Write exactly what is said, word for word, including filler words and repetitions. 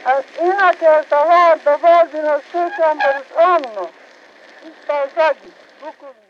Inače, sa vas dovozimo sjećam bez omno. Isto žadi, buku